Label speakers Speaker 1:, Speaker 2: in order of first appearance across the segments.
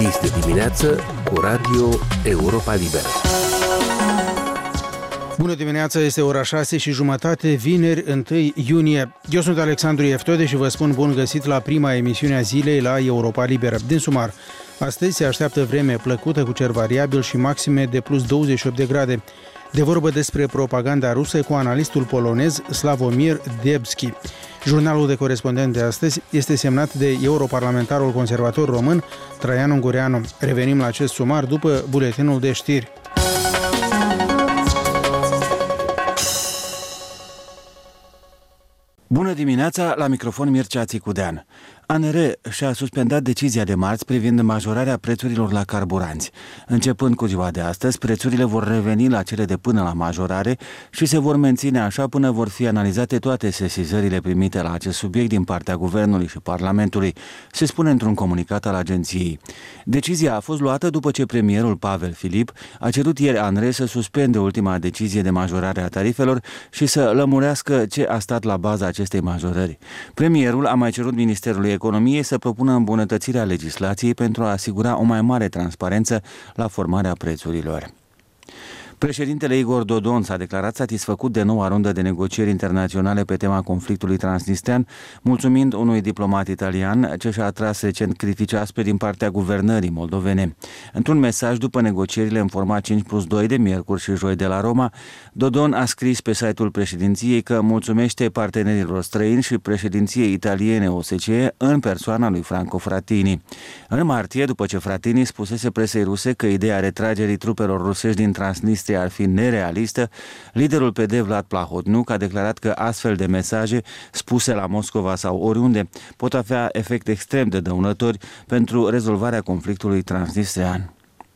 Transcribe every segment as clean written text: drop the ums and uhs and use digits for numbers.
Speaker 1: Este dimineață cu Radio Europa Liberă.
Speaker 2: Bună dimineața, este ora 6:30, vineri, 1 iunie. Eu sunt Alexandru Eftode și vă spun bun găsit la prima emisiune a zilei la Europa Liberă. Din sumar, astăzi se așteaptă vreme plăcută cu cer variabil și maxime de plus 28 de grade. De vorbă despre propaganda rusă cu analistul polonez Sławomir Dębski. Jurnalul de corespondent de astăzi este semnat de europarlamentarul conservator român Traian Ungureanu. Revenim la acest sumar după buletinul de știri.
Speaker 3: Bună dimineața, la microfon Mircea Țicudean. ANR și-a suspendat decizia de marți privind majorarea prețurilor la carburanți. Începând cu ziua de astăzi, prețurile vor reveni la cele de până la majorare și se vor menține așa până vor fi analizate toate sesizările primite la acest subiect din partea Guvernului și Parlamentului, se spune într-un comunicat al agenției. Decizia a fost luată după ce premierul Pavel Filip a cerut ieri ANR să suspende ultima decizie de majorare a tarifelor și să lămurească ce a stat la baza acestei majorări. Premierul a mai cerut Ministerului Economiei să propună îmbunătățirea legislației pentru a asigura o mai mare transparență la formarea prețurilor. Președintele Igor Dodon s-a declarat satisfăcut de noua rundă de negocieri internaționale pe tema conflictului transnistrean, mulțumind unui diplomat italian ce și-a atras recent critici aspre din partea guvernării moldovene. Într-un mesaj după negocierile în format 5+2 de miercuri și joi de la Roma, Dodon a scris pe site-ul președinției că mulțumește partenerilor străini și președinției italiene OSCE în persoana lui Franco Frattini. În martie, după ce Frattini spusese presei ruse că ideea retragerii trupelor rusești din Transnistria ar fi nerealistă, liderul PD Vlad Plahotniuc a declarat că astfel de mesaje spuse la Moscova sau oriunde pot avea efect extrem de dăunători pentru rezolvarea conflictului transnistrean.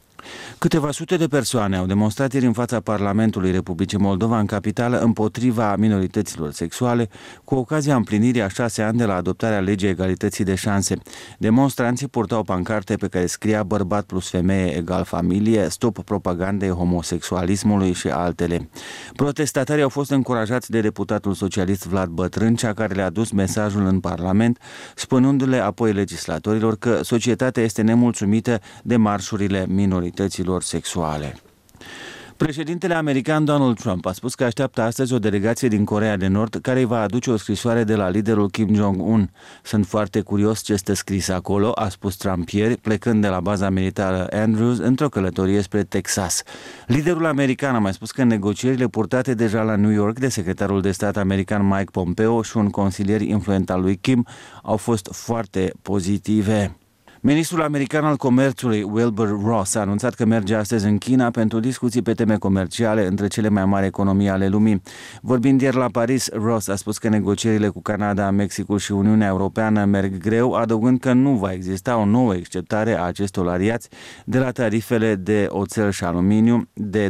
Speaker 3: Câteva sute de persoane au demonstrat ieri în fața Parlamentului Republicii Moldova în capitală împotriva minorităților sexuale cu ocazia împlinirii a 6 ani de la adoptarea legii egalității de șanse. Demonstranții purtau pancarte pe care scria bărbat plus femeie egal familie, stop propagandei homosexualismului și altele. Protestatarii au fost încurajați de deputatul socialist Vlad Bătrâncea, care le-a dus mesajul în Parlament, spunându-le apoi legislatorilor că societatea este nemulțumită de marșurile minorităților sexuale. Președintele american Donald Trump a spus că așteaptă astăzi o delegație din Coreea de Nord care îi va aduce o scrisoare de la liderul Kim Jong-un. Sunt foarte curios ce stă scris acolo, a spus Trump ieri, plecând de la baza militară Andrews într-o călătorie spre Texas. Liderul american a mai spus că negocierile purtate deja la New York de secretarul de stat american Mike Pompeo și un consilier influent al lui Kim au fost foarte pozitive. Ministrul american al comerțului Wilbur Ross a anunțat că merge astăzi în China pentru discuții pe teme comerciale între cele mai mari economii ale lumii. Vorbind ieri la Paris, Ross a spus că negocierile cu Canada, Mexicul și Uniunea Europeană merg greu, adăugând că nu va exista o nouă exceptare a acestor aliați de la tarifele de oțel și aluminiu de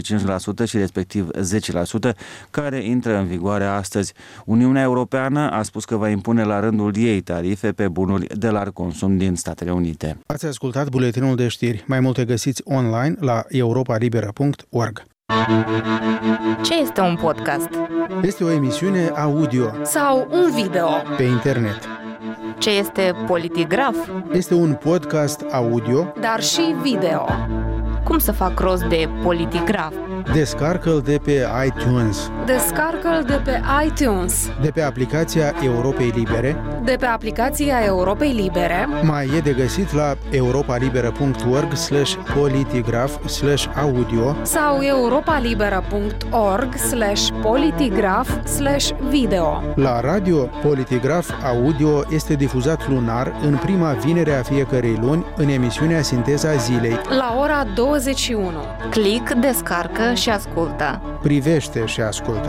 Speaker 3: 25% și respectiv 10%, care intră în vigoare astăzi. Uniunea Europeană a spus că va impune la rândul ei tarife pe bunuri de larg consum din Statele Unite.
Speaker 2: Ați ascultat buletinul de știri. Mai multe găsiți online la europalibera.org.
Speaker 4: Ce este un podcast?
Speaker 2: Este o emisiune audio
Speaker 4: Sau un video
Speaker 2: pe internet.
Speaker 4: Ce este Politigraf?
Speaker 2: Este un podcast audio,
Speaker 4: dar și video. Cum să fac rost de Politigraf?
Speaker 2: Descarcă-l de pe iTunes.
Speaker 4: Descarcă-l de pe iTunes.
Speaker 2: De pe aplicația Europei Libere.
Speaker 4: De pe aplicația Europei Libere.
Speaker 2: Mai e de găsit la europalibera.org/politigraf/audio
Speaker 4: sau europalibera.org/politigraf/video.
Speaker 2: La radio, Politigraf Audio este difuzat lunar în prima vinere a fiecărei luni în emisiunea Sinteza Zilei.
Speaker 4: La ora 21. Click, descarcă și ascultă.
Speaker 2: Privește și ascultă.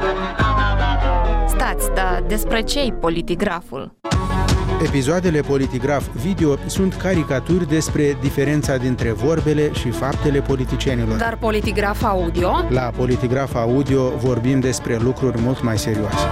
Speaker 4: Stați, dar despre ce-i Politigraful?
Speaker 2: Episoadele Politigraf Video sunt caricaturi despre diferența dintre vorbele și faptele politicienilor.
Speaker 4: Dar Politigraf Audio?
Speaker 2: La Politigraf Audio vorbim despre lucruri mult mai serioase.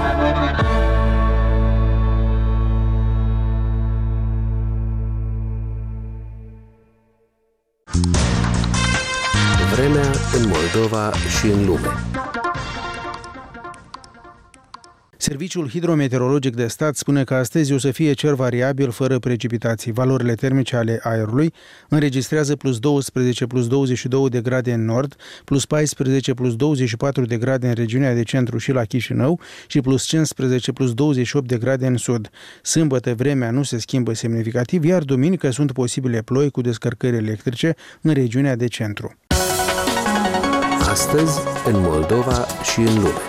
Speaker 1: Vremea în Moldova și în lume.
Speaker 2: Serviciul hidrometeorologic de stat spune că astăzi o să fie cer variabil fără precipitații. Valorile termice ale aerului înregistrează plus 12, plus 22 de grade în nord, plus 14, plus 24 de grade în regiunea de centru și la Chișinău și plus 15, plus 28 de grade în sud. Sâmbătă vremea nu se schimbă semnificativ, iar duminică sunt posibile ploi cu descărcări electrice în regiunea de centru.
Speaker 1: Astăzi, în Moldova și în lume.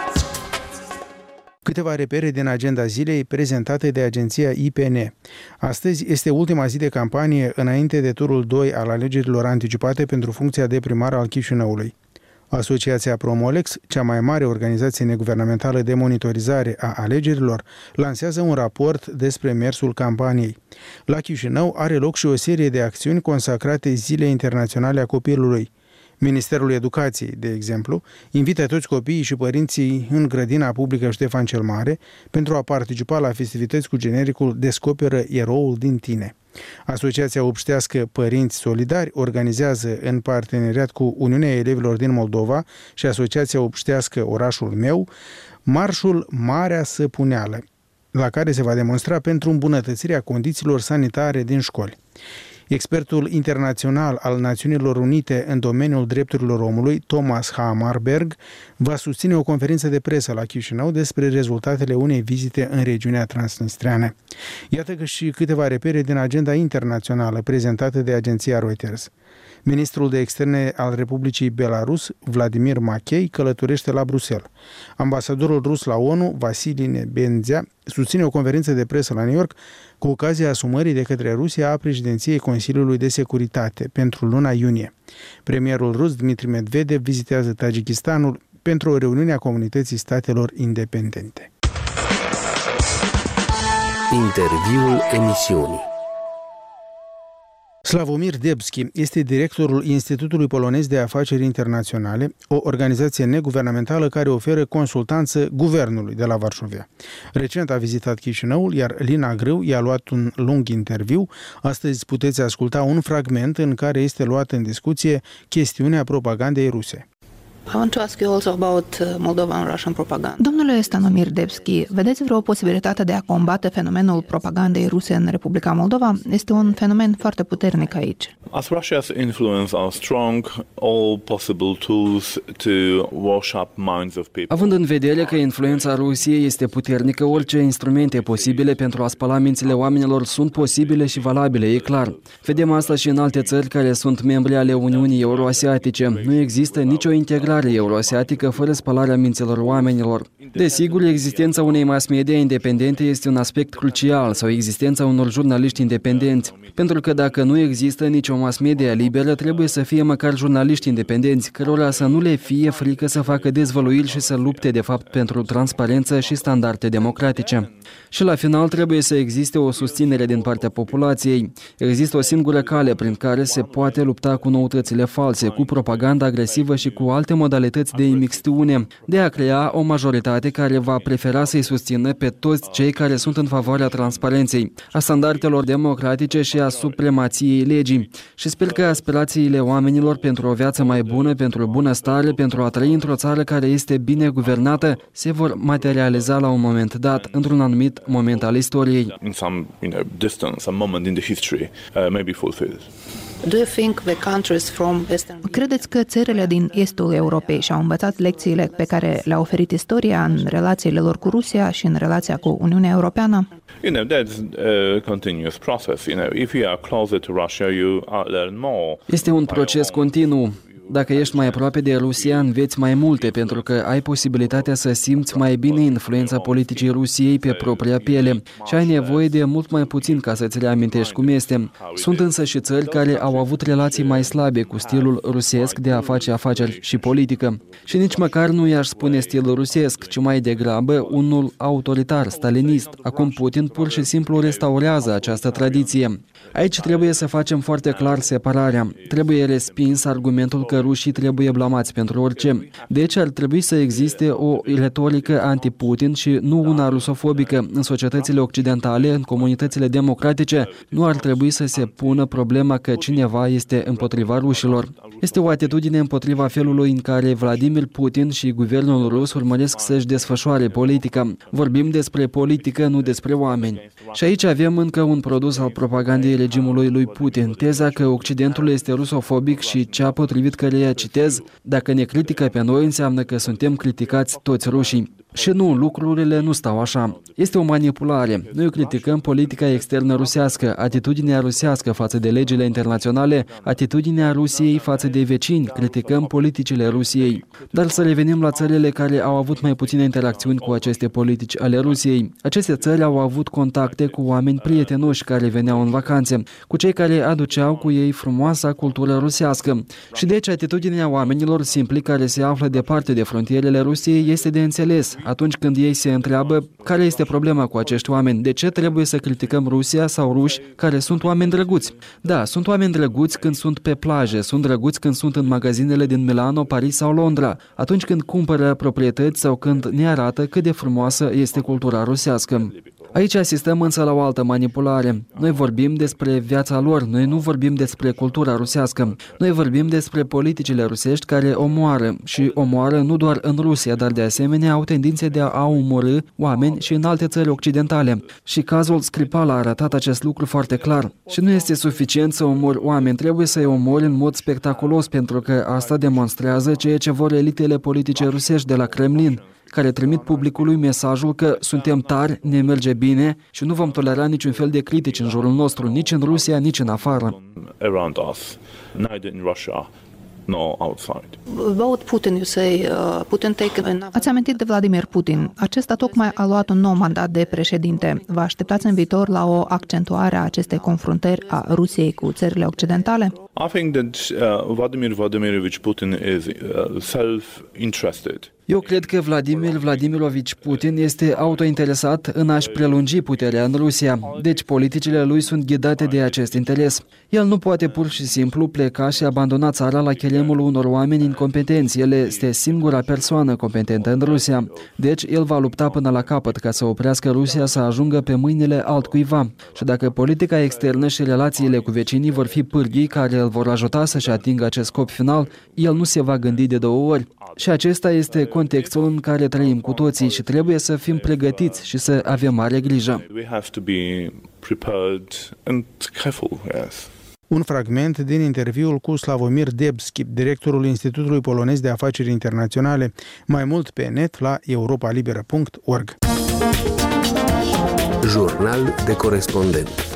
Speaker 2: Câteva repere din agenda zilei prezentate de agenția IPN. Astăzi este ultima zi de campanie înainte de turul 2 al alegerilor anticipate pentru funcția de primar al Chișinăului. Asociația Promolex, cea mai mare organizație neguvernamentală de monitorizare a alegerilor, lansează un raport despre mersul campaniei. La Chișinău are loc și o serie de acțiuni consacrate Zilei Internaționale a Copilului. Ministerul Educației, de exemplu, invită toți copiii și părinții în grădina publică Ștefan cel Mare pentru a participa la festivități cu genericul Descoperă eroul din tine. Asociația Obștească Părinți Solidari organizează în parteneriat cu Uniunea Elevilor din Moldova și Asociația Obștească Orașul meu Marșul Marea Săpuneală, la care se va demonstra pentru îmbunătățirea condițiilor sanitare din școli. Expertul internațional al Națiunilor Unite în domeniul drepturilor omului, Thomas Hammarberg, va susține o conferință de presă la Chișinău despre rezultatele unei vizite în regiunea transnistreană. Iată că și câteva repere din agenda internațională prezentată de agenția Reuters. Ministrul de Externe al Republicii Belarus, Vladimir Machei, călătorește la Bruxelles. Ambasadorul rus la ONU, Vasili Nebenzia, susține o conferință de presă la New York cu ocazia asumării de către Rusia a președinției Consiliului de Securitate pentru luna iunie. Premierul rus, Dmitri Medvedev, vizitează Tajikistanul pentru o reuniune a Comunității Statelor Independente.
Speaker 1: Interviul emisiunii.
Speaker 2: Slavomir Debski este directorul Institutului Polonez de Afaceri Internaționale, o organizație neguvernamentală care oferă consultanță guvernului de la Varșovia. Recent a vizitat Chișinăul, iar Lina Grâu i-a luat un lung interviu. Astăzi puteți asculta un fragment în care este luată în discuție chestiunea propagandei ruse.
Speaker 5: I want to ask you also about Moldovan-Russian propaganda.
Speaker 6: Domnule Stanomir Debski, vedeți vreo posibilitate de a combate fenomenul propagandei ruse în Republica Moldova? Este un fenomen foarte puternic aici.
Speaker 7: As Russia's influence are strong, all possible tools to wash up minds of people.
Speaker 8: Având în vedere că influența Rusiei este puternică, orice instrumente posibile pentru a spăla mințile oamenilor sunt posibile și valabile, e clar. Vedem asta și în alte țări care sunt membri ale Uniunii Euroasiatice. Nu există nicio integrare euroasiatică fără spălarea minților oamenilor. Desigur, existența unei mass media independente este un aspect crucial, sau existența unor jurnaliști independenți. Pentru că dacă nu există nicio mass media liberă, trebuie să fie măcar jurnaliști independenți, cărora să nu le fie frică să facă dezvăluiri și să lupte de fapt pentru transparență și standarde democratice. Și la final trebuie să existe o susținere din partea populației. Există o singură cale prin care se poate lupta cu noutățile false, cu propaganda agresivă și cu alte modalități de imixtiune, de a crea o majoritate care va prefera să-i susțină pe toți cei care sunt în favoarea transparenței, a standardelor democratice și a supremației legii. Și sper că aspirațiile oamenilor pentru o viață mai bună, pentru bunăstare, pentru a trăi într-o țară care este bine guvernată, se vor materializa la un moment dat, într-un anumit moment al istoriei.
Speaker 7: In some, distance, some moment in the history, may be fulfilled.
Speaker 5: Do you think the countries from Western...
Speaker 6: Credeți că țările din estul Europei și-au învățat lecțiile pe care le-a oferit istoria în relațiile lor cu Rusia și în relația cu Uniunea Europeană?
Speaker 7: That's a continuous process. If you are closer to Russia, you learn more.
Speaker 8: Este un proces continuu. Dacă ești mai aproape de Rusia, înveți mai multe, pentru că ai posibilitatea să simți mai bine influența politicii Rusiei pe propria piele și ai nevoie de mult mai puțin ca să-ți reamintești cum este. Sunt însă și țări care au avut relații mai slabe cu stilul rusesc de a face afaceri și politică. Și nici măcar nu i-aș spune stil rusesc, ci mai degrabă unul autoritar, stalinist. Acum Putin pur și simplu restaurează această tradiție. Aici trebuie să facem foarte clar separarea. Trebuie respins argumentul că că rușii trebuie blamați pentru orice. Deci ar trebui să existe o retorică anti-Putin și nu una rusofobică. În societățile occidentale, în comunitățile democratice, nu ar trebui să se pună problema că cineva este împotriva rușilor. Este o atitudine împotriva felului în care Vladimir Putin și guvernul rus urmăresc să-și desfășoare politica. Vorbim despre politică, nu despre oameni. Și aici avem încă un produs al propagandei regimului lui Putin, teza că Occidentul este rusofobic și cea potrivit căreia, citez, dacă ne critică pe noi înseamnă că suntem criticați toți rușii. Și nu, lucrurile nu stau așa. Este o manipulare. Noi criticăm politica externă rusească, atitudinea rusească față de legile internaționale, atitudinea Rusiei față de vecini, criticăm politicile Rusiei. Dar să revenim la țările care au avut mai puține interacțiuni cu aceste politici ale Rusiei. Aceste țări au avut contacte cu oameni prietenoși care veneau în vacanțe, cu cei care aduceau cu ei frumoasa cultură rusească. Și deci atitudinea oamenilor simpli care se află departe de frontierele Rusiei este de înțeles. Atunci când ei se întreabă care este problema cu acești oameni, de ce trebuie să criticăm Rusia sau ruși care sunt oameni drăguți. Da, sunt oameni drăguți când sunt pe plaje, sunt drăguți când sunt în magazinele din Milano, Paris sau Londra, atunci când cumpără proprietăți sau când ne arată cât de frumoasă este cultura rusească. Aici asistăm însă la o altă manipulare. Noi vorbim despre viața lor, noi nu vorbim despre cultura rusească. Noi vorbim despre politicile rusești care omoară și omoară nu doar în Rusia, dar de asemenea au tendințe de a omorî oameni și în alte țări occidentale. Și cazul Skripal a arătat acest lucru foarte clar. Și nu este suficient să omori oameni, trebuie să-i omori în mod spectaculos, pentru că asta demonstrează ceea ce vor elitele politice rusești de la Kremlin, care trimit publicului mesajul că suntem tari, ne merge bine și nu vom tolera niciun fel de critici în jurul nostru, nici în Rusia, nici în afară.
Speaker 6: Ați amintit de Vladimir Putin. Acesta tocmai a luat un nou mandat de președinte. Vă așteptați în viitor la o accentuare a acestei confruntări a Rusiei cu țările occidentale?
Speaker 7: I think that Vladimir Vladimirovich Putin is self-interested.
Speaker 8: Eu cred că Vladimir Vladimirovici Putin este autointeresat în a-și prelungi puterea în Rusia, deci politicile lui sunt ghidate de acest interes. El nu poate pur și simplu pleca și abandona țara la chelemul unor oameni incompetenți. El este singura persoană competentă în Rusia, deci el va lupta până la capăt ca să oprească Rusia să ajungă pe mâinile altcuiva. Și dacă politica externă și relațiile cu vecinii vor fi pârghii care îl vor ajuta să-și atingă acest scop final, el nu se va gândi de două ori. Și acesta este contextul în care trăim cu toții și trebuie să fim pregătiți și să avem mare grijă.
Speaker 2: Un fragment din interviul cu Slavomir Debski, directorul Institutului Polonez de Afaceri Internaționale. Mai mult pe net la europalibera.org.
Speaker 1: Jurnal de corespondent.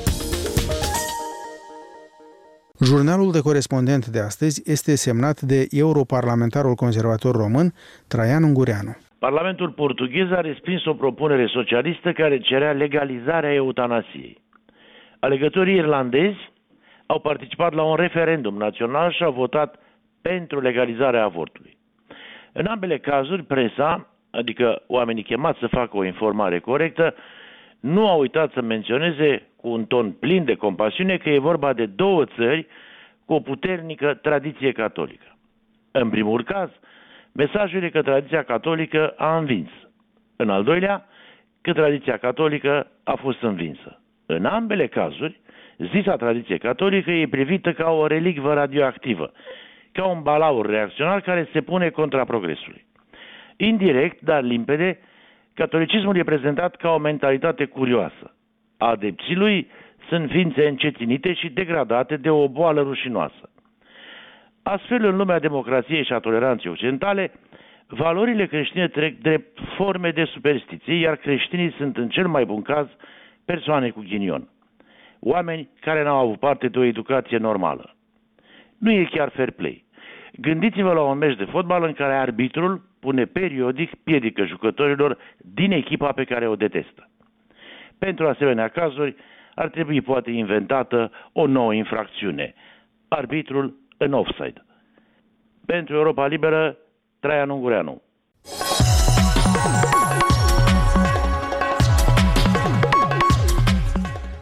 Speaker 2: Jurnalul de corespondent de astăzi este semnat de europarlamentarul conservator român Traian Ungureanu.
Speaker 9: Parlamentul portughez a respins o propunere socialistă care cerea legalizarea eutanasiei. Alegătorii irlandezi au participat la un referendum național și au votat pentru legalizarea avortului. În ambele cazuri, presa, adică oamenii chemați să facă o informare corectă, nu a uitat să menționeze cu un ton plin de compasiune că e vorba de două țări cu o puternică tradiție catolică. În primul caz, mesajul e că tradiția catolică a învins. În al doilea, că tradiția catolică a fost învinsă. În ambele cazuri, zisa tradiție catolică e privită ca o relicvă radioactivă, ca un balaur reacționar care se pune contra progresului. Indirect, dar limpede, catolicismul e prezentat ca o mentalitate curioasă. Adepții lui sunt ființe încetinite și degradate de o boală rușinoasă. Astfel, în lumea democrației și a toleranței occidentale, valorile creștine trec drept forme de superstiție, iar creștinii sunt în cel mai bun caz persoane cu ghinion. Oameni care n-au avut parte de o educație normală. Nu e chiar fair play. Gândiți-vă la un meci de fotbal în care arbitrul pune periodic piedică jucătorilor din echipa pe care o detestă. Pentru asemenea cazuri ar trebui poate inventată o nouă infracțiune, arbitrul în offside. Pentru Europa Liberă, Traian Ungureanu.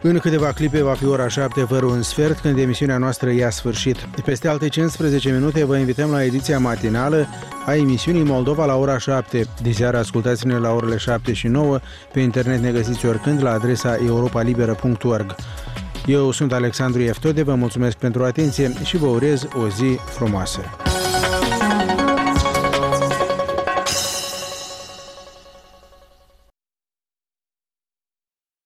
Speaker 2: În câteva clipe va fi ora 7 fără un sfert, când emisiunea noastră ia sfârșit. Peste alte 15 minute vă invităm la ediția matinală a emisiunii Moldova la ora 7. Diseară ascultați-ne la orele 7 și 9. Pe internet ne găsiți oricând la adresa europalibera.org. Eu sunt Alexandru Eftode, vă mulțumesc pentru atenție și vă urez o zi frumoasă.